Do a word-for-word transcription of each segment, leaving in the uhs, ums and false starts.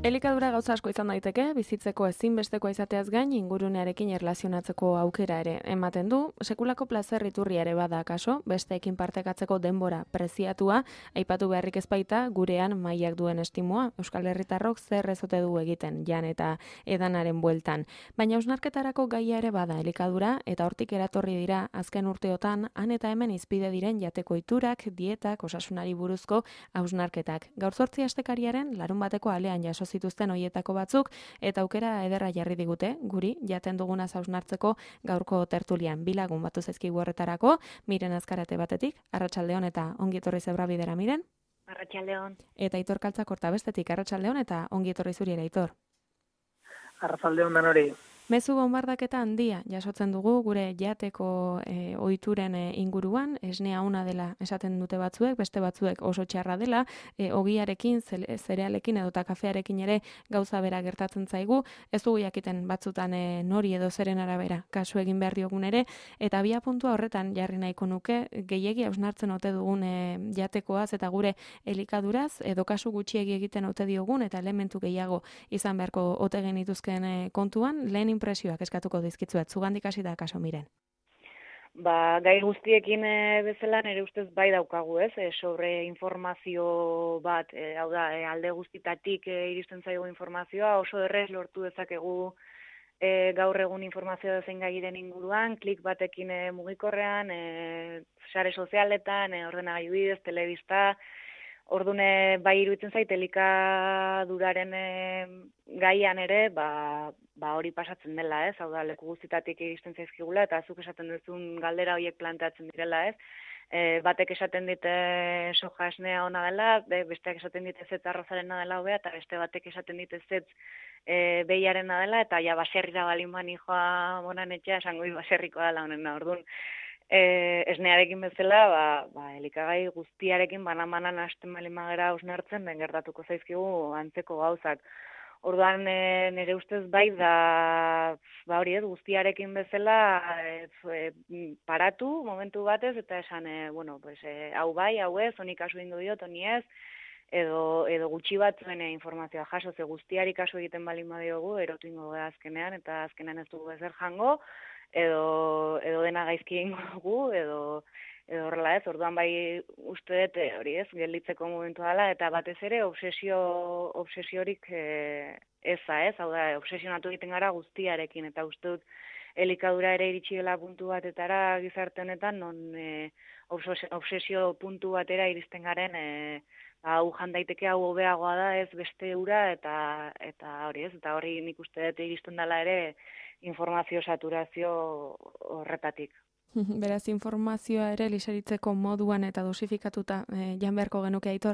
Elikadura gauza asko izan daiteke, bizitzeko ezinbestekoa izateaz gain ingurunearekin erlazionatzeko aukera ere ematen du, sekulako plazer iturria ere bada kaso, besteekin partekatzeko denbora preziatua, aipatu beharrik ez baita gurean mailak duen estimoa, Euskal Herritarrok zer ez ote du egiten jan eta edanaren bueltan. Baina hausnarketarako gaia ere bada elikadura eta hortik eratorri dira azken urteotan han eta hemen izpide diren jateko ohiturak, dietak, osasunari buruzko hausnarketak. Gaur zortzi astekariaren larun bateko alean jaso zituzten hoietako batzuk eta aukera ederra jarri digute guri jaten duguna hausnartzeko gaurko tertulian bi lagun batu zaizkigu horretarako, Miren Azkarate batetik, arratsaldeon eta ongi etorri Zebrabidera Miren. Arratsaldeon. Eta Aitor Kaltzakorta bestetik, arratsaldeon eta ongi etorri zuri ere Aitor. Arratsaldeon danori. Mezu bonbardaketa handia jasotzen dugu gure jateko e, ohituren e, inguruan, esnea ona dela esaten dute batzuek, beste batzuek oso txarra dela, e, ogiarekin, zerealekin edota kafearekin ere gauza bera gertatzen zaigu, ez dugu jakiten batzutan e, nori edo zeren arabera kasu egin behar diogun ere, eta bia puntua horretan jarri nahiko nuke, gehiegi hausnartzen ote dugun e, jatekoaz eta gure elikaduraz, edo kasu gutxiegi egiten ote diogun, eta elementu gehiago izan beharko ote genituzken e, kontuan, lehen impresioak eskatuko dizkitzuet, zugandik hasi da kaso Miren. Ba, gai guztiekin e, bezala nire ustez bai daukagu, ez? E, sobre informazio bat, e, hau da, e, alde guztitatik e, iristen zaigu informazioa, oso errez lortu dezakegu e, gaur egun informazioa zein gairen inguruan, klik batekin e, mugikorrean, e, sare sozialetan, e, ordenagailu bidez, telebista. Ordune bai iruditzen zait elikaduraren e, gaian ere, ba, ba hori pasatzen dela, ez? Hau da, leku guztitatik iristen zaizkigula eta zuk esaten duzun galdera horiek planteatzen direla, ez? E, batek esaten dite soja esnea ona dela, besteak esaten dite zetz arrozarena dela hobea, eta beste batek esaten dite zetz e, behiarena dela, eta ja baserrira balin bani joa monan etxea, esango di baserrikoa dela honena, orduan. E, esnearekin bezala, ba, ba, elikagai guztiarekin banan-banan hasten balin magera hausnartzen, ben gertatuko zaizkigu antzeko gauzak. Orduan e, nire ustez bai da, ba hori ez, guztiarekin bezala e, e, paratu momentu batez, eta esan, e, bueno, pues, e, hau bai, hau ez, honi kasu ingo diot, honi ez, edo, edo gutxi batzuen informazioa jaso, ze guztiari kasu egiten balin badiogu, erotu ingo gara azkenean, eta azkenean ez dugu ezer jango, edo edo dena gaizki egingo dugu, edo edo horrela ez, orduan bai uste dut hori ez, gelditzeko momentu dela, eta batez ere obsesio obsesiorik e, eza ez, hau da, obsesionatu egiten gara guztiarekin, eta uste dut elikadura ere iritsi dela puntu batetara gizarte honetan, non e, obsesio puntu batera iristen garen, e, hau jan daiteke hau hobeagoa da ez beste ura, eta eta hori ez, eta hori nik uste dut iristen dela ere informazio saturazio horretatik. Beraz, informazioa ere liseritzeko moduan eta dosifikatuta eh, jan beharko genuke Aitor?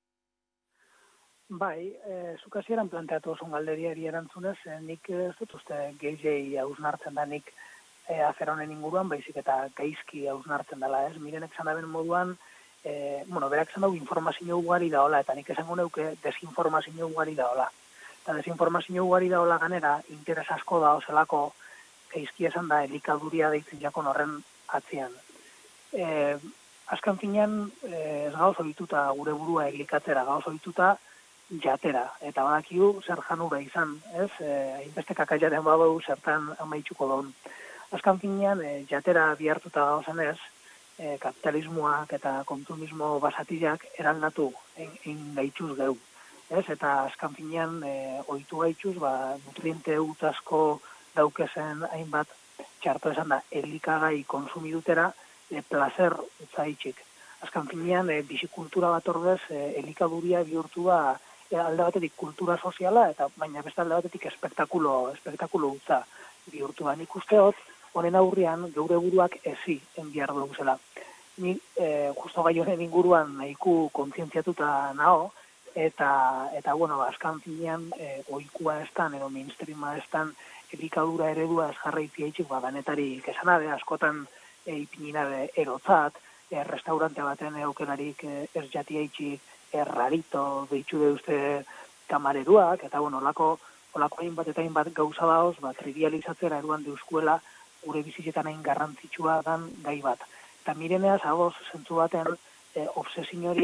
Bai, e, zuk hasieran planteatu oso galderiari erantzunez, e, nik ez dut uste gehiagei hausnartzen da nik e, afer honen inguruan, baizik eta gaizki hausnartzen dela, ez? Mirenek zan daben moduan, e, bueno, berak zan dau informazio ugari daola, eta nik esango neuke desinformazio ugari daola. Eta desinformazio ugari daola ganera, interes asko da ozelako geizki esan da elikaduria deitzen jakon horren atzian. E, azkan finean, e, ez gauz ohituta gure burua elikatzera, gauz ohituta jatera. Eta badakigu zer janura izan, ez? Hainbeste kakaiaten babau zertan amaitxuko don. Azkan finean, e, jatera bihartuta gauzen ez, e, kapitalismoak eta konsumismo basatillak eraldatu egin gaitxuz geu. Ez, eta azkan finean e, ohitu gaitxuz, ba, nutriente utazko daukezen hainbat txarto esan da, elikagai konsumidutera e, placer utzaitxik. Azkan finean, e, bizikultura bat ordez, e, elikaduria bihurtu da e, alde batetik kultura soziala, eta baina beste alde batetik espektakulo, espektakulo utza bihurtu da. Nik usteot, honen aurrian, geure buruak ezi enbiar duguzela. Ni e, justo gai honen inguruan nahiku kontzientziatuta nao, Eta, eta bueno, azkan finean, e, oikua estan, edo mainstreama estan, elikadura eredua ez jarraitzia itxik, ba, danetarik esanabe, askotan e, ipininabe erotzat, e, restaurante baten eukelarik e, ez jatia itxik, errarito, behitxu deuzte kamareruak, eta bueno, olako, olako hainbat eta hainbat gauza daoz, ba, trivializatzera eruan deuskuela, gure bizitzetan hain garrantzitsua dan gai bat. Eta mireneaz, agoz, zentzu baten, e, obsesiorik,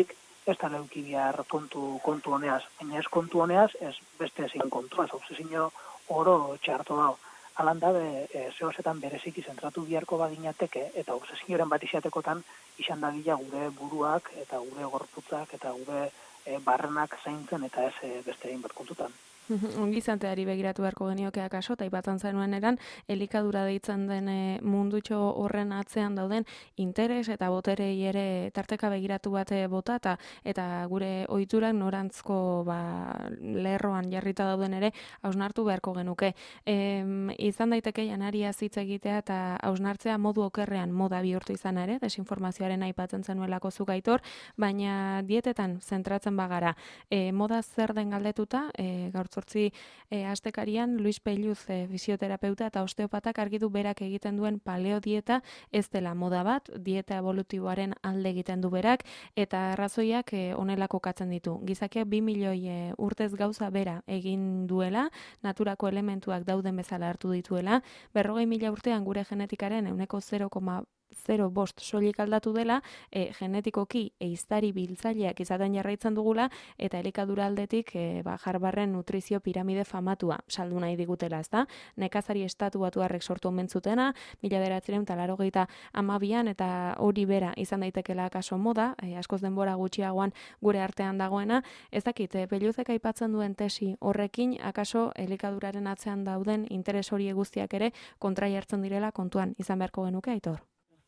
ez da leuki bihar kontu, kontu honeaz. Baina ez kontu honeaz, ez beste ezin kontuaz, obsesio oro txarto dago. Alan da, e, zehozetan bereziki zentratu biharko baginateke, eta obsesioaren bat izatekotan, izan da gila gure buruak, eta gure gorputzak, eta gure e, barrenak zaintzen, eta ez e, beste egin bat kontutan. Ongizateari begiratu beharko genioke akaso, eta ipatzen zenuen eran, elikadura deitzen den mundutxo horren atzean dauden interes eta boterei ere tarteka begiratu bate bota, eta, eta gure ohiturak norantzko ba, lerroan jarrita dauden ere hausnartu beharko genuke. E, izan daiteke janaria hitz egitea eta hausnartzea modu okerrean moda bihurtu izan ere, desinformazioaren aipatzen zenuelako zuk Aitor, baina dietetan zentratzen bagara. E, moda zer den galdetuta, e, gaur zortzi e, astekarian Luis Pelluz e, fisioterapeuta eta osteopatak argi du berak egiten duen paleo dieta ez dela moda bat, dieta evolutiboaren alde egiten du berak, eta arrazoiak e, honelako katzen ditu. Gizakiak bi milioi e, urtez gauza bera egin duela, naturako elementuak dauden bezala hartu dituela, berrogei mila urtean gure genetikaren ehuneko zero koma zero bost soilik aldatu dela, e, genetikoki ehiztari biltzaileak izaten jarraitzen dugula, eta elikadura aldetik e, ba, Harvarden nutrizio piramide famatua saldu nahi digutela, ezta? Nekazari estatu batuarrek sortu omen zutena, mila bederatziehun eta laurogeita hamabian, eta hori bera izan daitekela kaso moda, e, askoz denbora gutxiagoan gure artean dagoena, ez dakit, e, Pelluzek aipatzen duen tesi horrekin, akaso elikaduraren atzean dauden interes hori guztiak ere kontra jartzen direla kontuan izan beharko genuke, Aitor?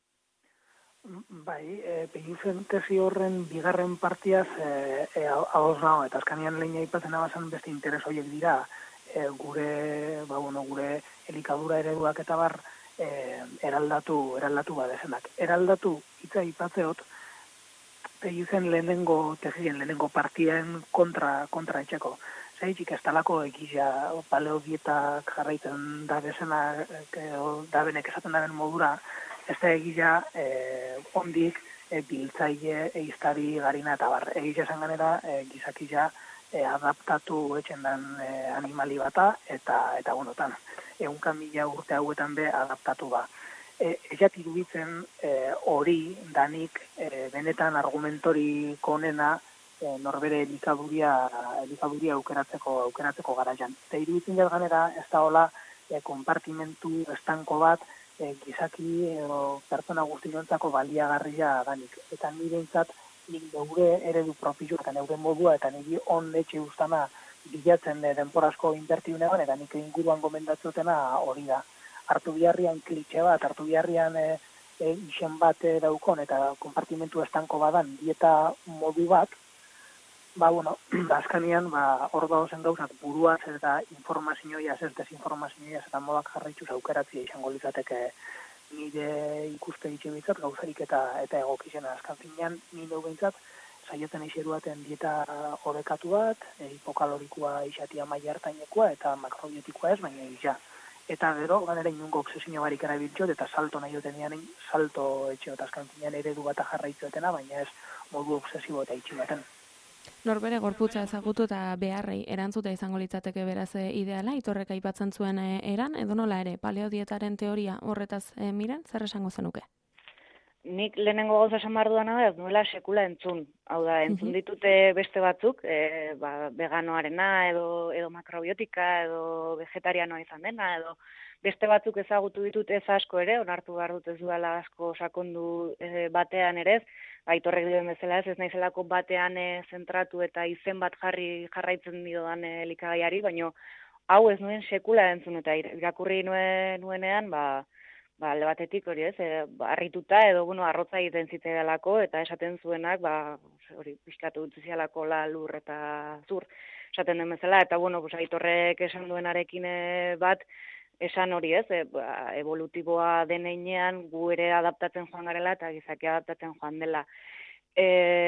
Bai, e, Pelluzen tesi horren bigarren partiaz e, e, ahoz nago, eta azkanian lehen aipatzen abazan beste interes horiek dira e, gure, ba, bueno, gure elikadura ereduak eta bar e, eraldatu, eraldatu badezenak. Eraldatu hitza aipatzeot, Pelluzen lehenengo tesien, lehenengo partien kontra, kontra etxeko. Zaitzik ez talako egizia paleo dietak jarraitzen da bezena, da benek esaten da ben modura, ez da egia eh, ondik e, biltzaile, ehiztari, garina eta bar. Egia esan ganera, e, gizakila e, adaptatu etxen den e, animali bata, eta, eta gunotan, ehunka mila urte hauetan be adaptatu ba. E, Ezat iruditzen hori e, danik e, benetan argumentori konena e, norbere elikaduria, elikaduria aukeratzeko, aukeratzeko garaian. Eta iruditzen jat ganera, ez da hola e, konpartimentu estanko bat, E, gizaki edo pertsona guztiontzako baliagarria danik. Eta nire intzat, nik neure eredu propio eta neure modua, eta nire on etxe ustana bilatzen de denporazko inbertiunean, eta nik inguruan gomendatzotena hori da. Hartu biharrian klitxe bat, hartu biharrian e, e, isen bat e, daukon, eta konpartimentu estanko badan dieta modu bat, ba, bueno, azkanian, ba, hor dauzen gauzak buruaz eta informazioia, ez desinformazioia, eta modak jarraituz aukeratzia izango litzateke nire ikuste itxebitzat, gauzarik eta eta egokizena azkan finean, nire behintzat, saietzen eixeruaten dieta orekatu bat, e, hipokalorikoa isatia maila hartainekoa, eta makrobiotikoa ez, baina ja. Eta gero, ganera inungo obsesio barik erabiltxot, eta salto nahi duten salto etxeot, azkan finean eredu bat jarraitzuetena, baina ez modu obsesibo eta itxi baten. Norbere gorputza ezagutu eta beharrei erantzuta izango litzateke beraz ideala, Aitorrek aipatzen zuen eran, edo nola ere, paleodietaren teoria horretaz e, miren, zer esango zenuke? Nik lehenengo gauza esan behar duana da, ez nuela sekula entzun. Hau da, entzun ditute beste batzuk, e, ba, veganoarena, edo, edo makrobiotika, edo vegetarianoa izan dena, edo beste batzuk ezagutu ditut ez asko ere, onartu behar dut ez duela asko sakondu e, batean ere ez, Aitorrek dioen bezala ez, ez naizelako batean e, zentratu eta izen bat jarri jarraitzen diodan e, elikagaiari, baina hau ez nuen sekula entzun eta irakurri nuen, nuenean, ba, ba, alde batetik hori ez, e, harrituta edo bueno, arrotza egiten zitzaidalako eta esaten zuenak, ba, hori pixkatu utzizialako la lur eta zur, esaten den bezala, eta bueno, pues, Aitorrek esan duenarekin e, bat, esan hori ez, e, ba, evolutiboa deneinean gu ere adaptatzen joan garela eta gizaki adaptatzen joan dela. E,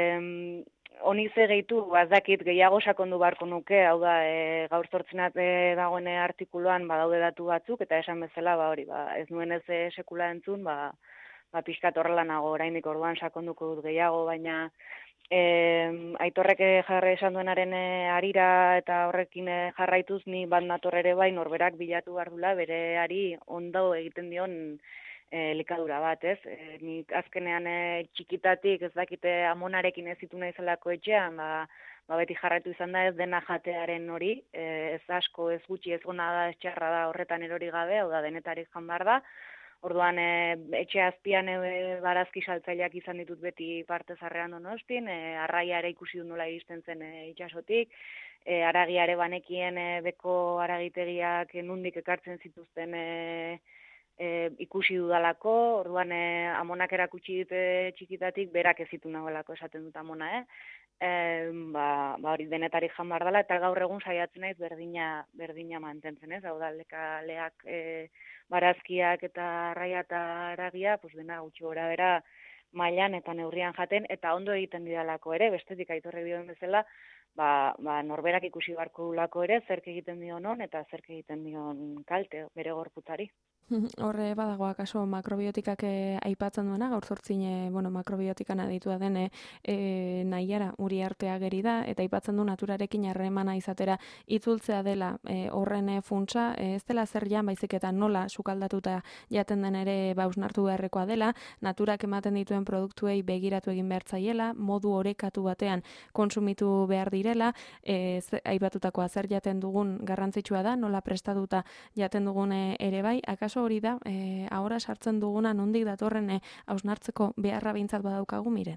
honi ze gehitu, bazdakit gehiago sakondu beharko nuke, hau da, e, gaur zortzenat e, dagoen artikuluan badaude datu batzuk, eta esan bezala, ba, hori, ba, ez nuen ez e, sekula entzun, ba, ba pixkat horrela nago, oraindik orduan sakonduko dut gehiago, baina E, Aitorrek jarra esan duenaren e, arira eta horrekin e, jarraituz ni bat nator ere bai norberak bilatu behar dula bere ari ondo egiten dion elikadura bat, ez? E, nik azkenean e, txikitatik ez dakite amonarekin ez zitu naizelako etxean, ba, ba beti jarraitu izan da ez dena jatearen hori, e, ez asko, ez gutxi, ez gona da, ez txarra da horretan erori gabe, hau da denetarik jan behar da. Orduan, e, etxe azpian e, barazki saltzaileak izan ditut beti parte zarrean Donostin, e, arraia ere ikusi du nola iristen zen e, itxasotik, e, aragia ere banekien e, beko aragitegiak e, nundik ekartzen zituzten e, E, ikusi dudalako, orduan e, amonak erakutsi dute txikitatik, berak ez zitu nagoelako esaten dut amona, eh? E, ba, ba hori denetarik jan behar dela, eta gaur egun saiatzen naiz berdina, berdina mantentzen, ez? Hau da, lekaleak, e, barazkiak eta arraia eta aragia, pues dena gutxi gora bera mailan eta neurrian jaten, eta ondo egiten didalako ere, bestetik aitorrek dioen bezala, ba, ba norberak ikusi barko dulako ere, zerk egiten dion on, eta zerk egiten dion kalte, bere gorputzari. Horre badago akaso makrobiotikak e, aipatzen duena, gaur zortzin e, bueno, makrobiotikan aditua den e, e, nahiara uri artea geri da, eta aipatzen du naturarekin harremana izatera itzultzea dela e, horren e, funtsa, e, ez dela zer jan, baizik eta nola sukaldatuta jaten den ere bausnartu beharrekoa dela, naturak ematen dituen produktuei begiratu egin behar zaiela, modu orekatu batean konsumitu behar direla, e, aipatutakoa zer jaten dugun garrantzitsua da, nola prestatuta jaten dugun e, ere bai, akaso hori da, e, ahora sartzen duguna nondik datorren e, hausnartzeko beharra behintzat badaukagu miren?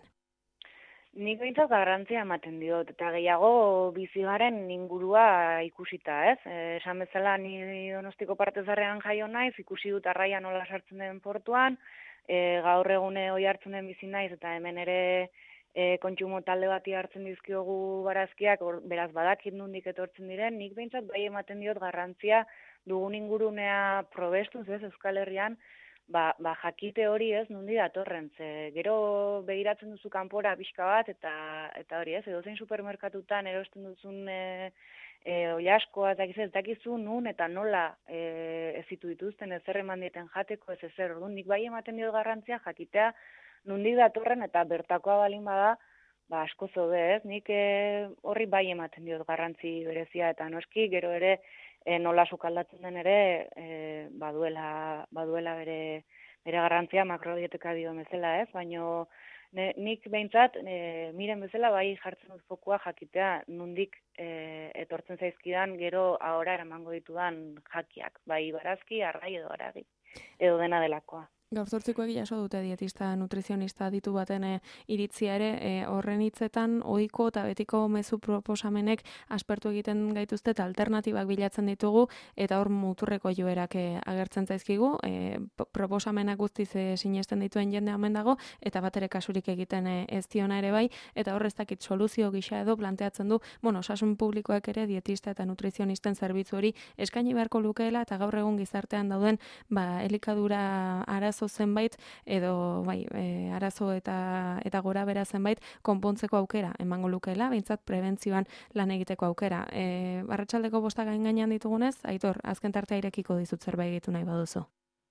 Nik behintzat garrantzia ematen diot, eta gehiago bizigaren ingurua ikusita, ez? E, esan bezala, ni Donostiko partezarrean jaio naiz, ikusi dut arraia nola sartzen den portuan, e, gaur egune hoi hartzunen bizi naiz, eta hemen ere e, kontsumo talde bati hartzen dizkiogu barazkiak, or, beraz badakit nondik etortzen diren, nik behintzat bai ematen diot garrantzia dugun ingurunea probestuz, ez, Euskal Herrian, ba, ba jakite hori ez, nundi datorren, ze gero begiratzen duzu kanpora pixka bat, eta eta hori ez, edozein supermerkatutan erosten duzun e, e, oilaskoa, eta ez dakizu nun eta nola e, ez zitu dituzten, ez zer eman dieten jateko, ez ezer, orduan nik bai ematen diot garrantzia jakitea nundi datorren, eta bertakoa balin bada, ba asko zobe ez, nik e, horri bai ematen diot garrantzi berezia, eta noski gero ere, E, nola sukaldatzen den ere e, baduela, baduela bere, bere garrantzia makrobioteka dio bezala, ez? Baina nik behintzat, e, miren bezala bai jartzen dut fokua jakitea nondik e, etortzen zaizkidan gero ahora eramango ditudan jakiak, bai barazki, arrai edo aragi, edo dena delakoa. Gaur zortzikoek jaso dute dietista, nutrizionista ditu baten e, iritzia ere, e, horren hitzetan ohiko eta betiko mezu proposamenek aspertu egiten gaituzte eta alternatibak bilatzen ditugu, eta hor muturreko joerak e, agertzen zaizkigu, e, proposamenak guztiz e, sinesten dituen jende hemen dago, eta bat ere kasurik egiten e, ez diona ere bai, eta hor ez dakit soluzio gisa edo planteatzen du, bueno, osasun publikoak ere dietista eta nutrizionisten zerbitzu hori eskaini beharko lukeela, eta gaur egun gizartean dauden, ba, elikadura arazo zenbait edo bai, e, arazo eta eta gora bera zenbait konpontzeko aukera emango lukeela, behintzat prebentzioan lan egiteko aukera. E, Arratsaldeko bostak gain gainean ditugunez, Aitor, azken tartea irekiko dizut zerbait egitu nahi baduzu.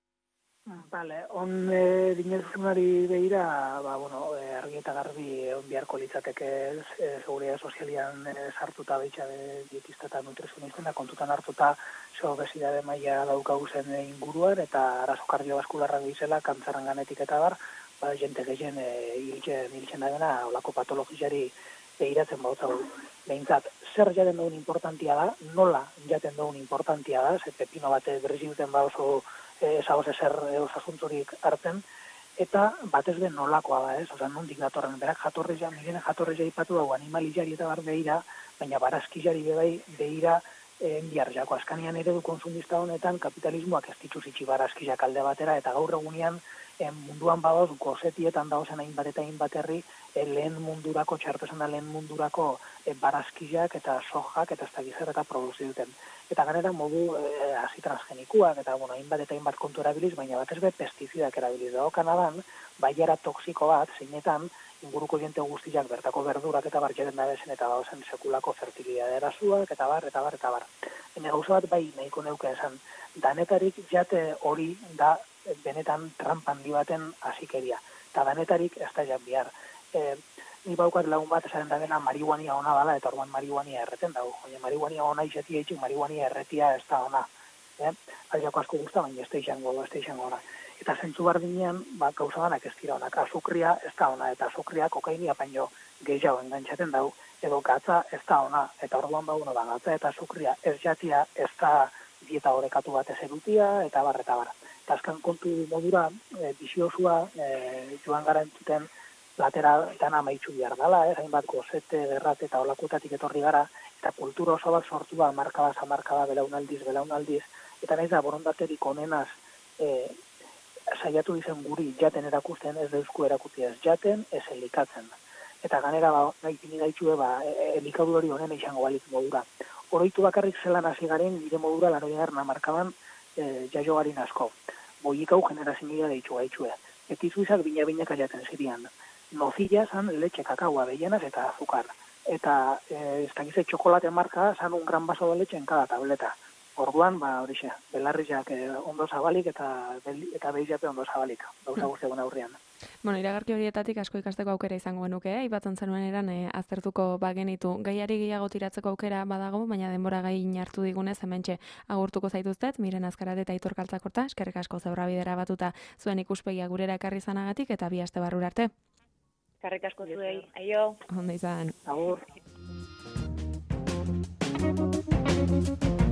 Vale, on e, dinezunari behira, ba, bueno, e, argi eta garbi on biharko litzateke e, seguridad sozialian e, sartuta behitxa de dietista eta nutrizionisten da kontutan hartuta zo obesidade maila daukagu zen inguruan eta arazo kardiobaskularrak bizela, kantzaren ganetik eta bar, ba, jente gehien e, hiltzen, hiltzen da dena, olako patologizari behiratzen bautzagu. Behintzat, zer jaten dugun importantia da, nola jaten dugun importantia da, ze pepino bate berriz duten ba oso ezagoz ezer osasuntzurik hartzen, eta batez den nolakoa da, ez? Osa, nondik datorren, berak jatorreza, mirene jatorreza ipatu dago animalizari eta bar behira, baina barazkizari bebai behira enbiar jako. Azkanian eredu konsumista honetan kapitalismoak ez dituz itxi barazkizak alde batera, eta gaur egunean munduan badauz gozetietan daozen hainbat eta hainbat herri lehen mundurako, txartesan da lehen mundurako barazkizak eta sojak eta ez da gizar eta produzi duten. Eta ganera modu eh, hasi transgenikuak eta bueno, hainbat eta hainbat kontu erabiliz, baina batez be pestizidak erabiliz dago Kanadan, baiara toksiko bat, zeinetan inguruko jente guztiak bertako berdurak eta bar jaren dabezen eta daozen sekulako fertilidade erasuak eta bar, eta bar, eta bar. Hene gauza bat bai nahiko neuke esan, danetarik jate hori da benetan trampan di baten hasikeria. Eta danetarik ez da jan bihar. E, Ni baukat lagun bat esaren da dena marihuania ona dala, eta orduan marihuania erreten dago. Baina marihuania ona izatia itxik, marihuania erretia ez da ona. Eh? Aldiako asko guzta, baina ez da izango, ez da izango ona. Eta zentzu bardinean, ba, gauza banak ez dira honak, azukria ez da ona, eta azukria kokainia baino gehiago engantzaten dau, edo gatza ez da ona, eta orduan ba, bueno, ba, gatza eta azukria ez jatia ez da dieta horekatu bat ez edutia, eta bar, eta bar. Eta azkan kontu modura, e, biziozua, e, joan gara entzuten, latera dana amaitzu behar dela, eh? Hainbat gozete, gerrat eta olakutatik etorri gara, eta kultura oso bat sortu ba, markadaz, amarkada, belaunaldiz, belaunaldiz, eta nahiz da borondaterik onenaz, eh, saiatu izen guri jaten erakusten, ez deuzku erakuti ez jaten, ez elikatzen. Eta ganera, ba, nahi pini gaitxue, ba, elikadu hori honen izango balik modura. Oroitu bakarrik zelan hasi garen, nire modura laro egarna markaban e, jaio garin asko. Boikau generazioa deitxu gaitxue. Etizuzak bina-binaka jaten zirian. Nozilla zan letxe kakaua behienaz eta azukar. Eta e, ez dakize txokolate marka zan un gran baso de leche en cada tableta. Orduan, ba, horixe, belarrizak eh, ondo zabalik eta, eta behizape ondo zabalik. Gauza guztiagun aurrean. Bueno, iragarki horietatik asko ikasteko aukera izango genuke, eh? Ibatzen zenuen eran eh, aztertuko bagenitu. Gaiari gehiago tiratzeko aukera badago, baina denbora gai hartu digunez hementxe agurtuko zaituztet, Miren Azkarat eta Aitor Kaltzakorta, eskerrik asko Zeurra bidera batuta zuen ikuspegia gurera ekarri zanagatik eta bi aste barrura arte. Eskerrik asko zuei. Aio. Ondo izan. Agur.